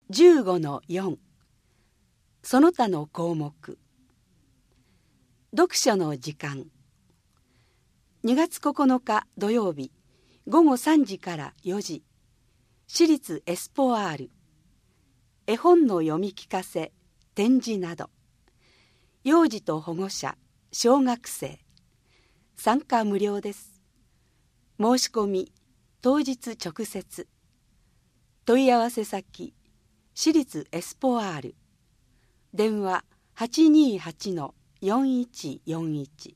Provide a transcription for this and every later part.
15-4 その他の項目。読書の時間。2月9日土曜日午後3時から4時、私立エスポアール。絵本の読み聞かせ、展示など。幼児と保護者、小学生。参加無料です。申し込み当日直接。問い合わせ先、私立エスポアール。電話 828-4141。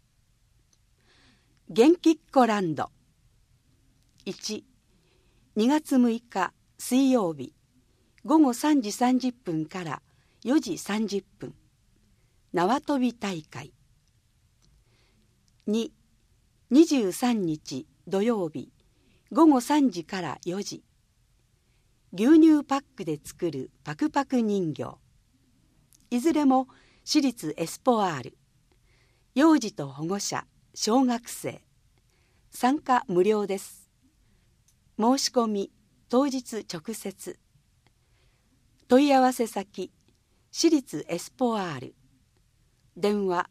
元気っ子ランド。1、2月6日水曜日午後3時30分から4時30分。縄跳び大会。2、23日土曜日午後3時から4時。牛乳パックで作るパクパク人形。いずれも私立エスポアール。幼児と保護者、小学生。参加無料です。申し込み当日直接。問い合わせ先、私立エスポアール。電話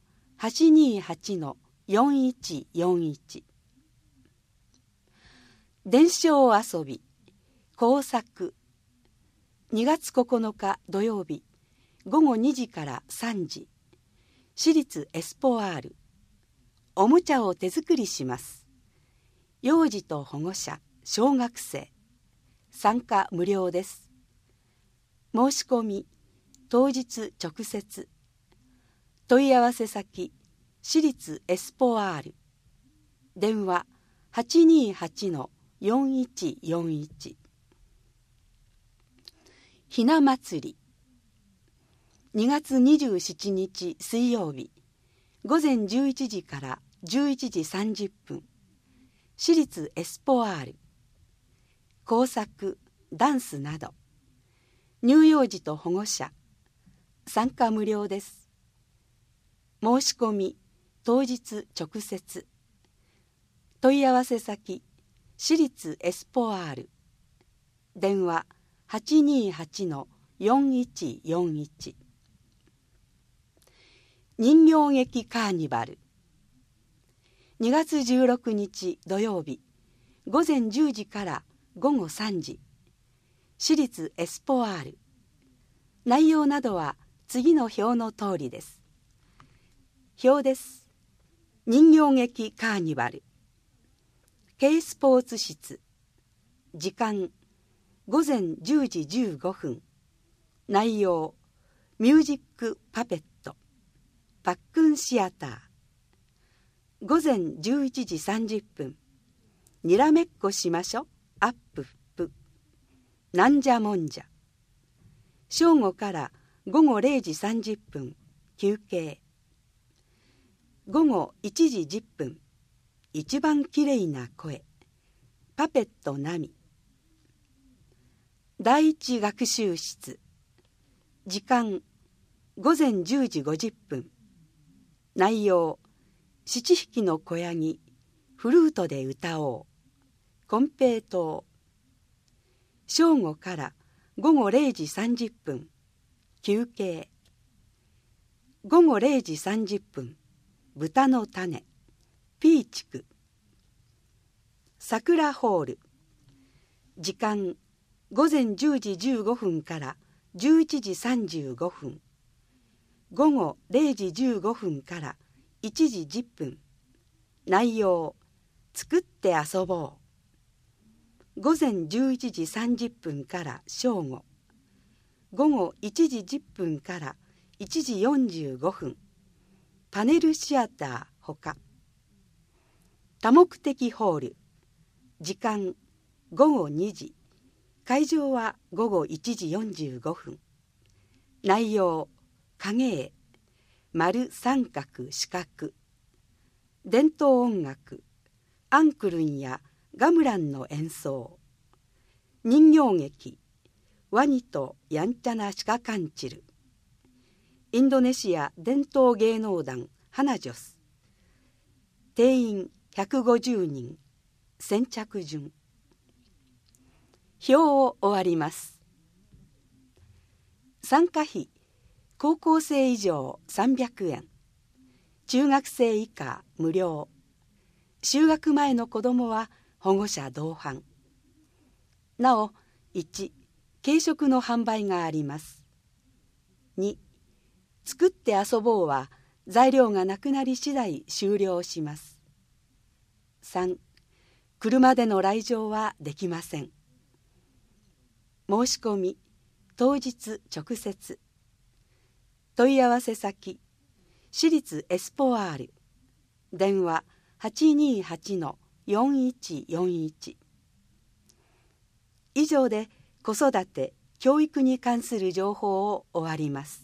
828-4141。伝承遊び工作。2月9日土曜日午後2時から3時、私立エスポアール。おもちゃを手作りします。幼児と保護者、小学生。参加無料です。申し込み当日直接。問い合わせ先、私立エスポアール。電話 828-4141。ひな祭り。2月27日水曜日午前11時から11時30分。私立エスポアール。工作、ダンスなど。乳幼児と保護者。参加無料です。申し込み当日直接。問い合わせ先、私立エスポアール。電話 828-4141。人形劇カーニバル。2月16日土曜日午前10時から午後3時、私立エスポアール。内容などは次の表の通りです。表です。人形劇カーニバル。Kスポーツ室。時間午前10時15分。内容ミュージックパペット。パックンシアター。午前11時30分。にらめっこしましょ。アップップ。なんじゃもんじゃ。正午から午後0時30分。休憩。午後1時10分。一番きれいな声。パペットナミ。第一学習室。時間午前10時50分。内容七匹の子ヤギフルートで歌おう。金平糖。正午から午後0時30分。休憩。午後0時30分。豚の種。ピーチク。桜ホール。時間午前10時15分から11時35分。午後0時15分から1時10分。内容作って遊ぼう。午前11時30分から正午。午後1時10分から1時45分。パネルシアターほか。多目的ホール。時間午後2時。会場は午後1時45分。内容影絵、丸三角四角。伝統音楽、アンクルンやガムランの演奏。人形劇、ワニとやんちゃなシカカンチル。インドネシア伝統芸能団ハナジョス。定員150人。先着順。表を終わります。 参加費高校生以上300円、中学生以下無料、就学前の子どもは保護者同伴。なお、1、軽食の販売があります。2、作って遊ぼうは材料がなくなり次第終了します。3、車での来場はできません。申し込み当日直接。問い合わせ先私立エスポワール、電話 828-4141。 以上で子育て・教育に関する情報を終わります。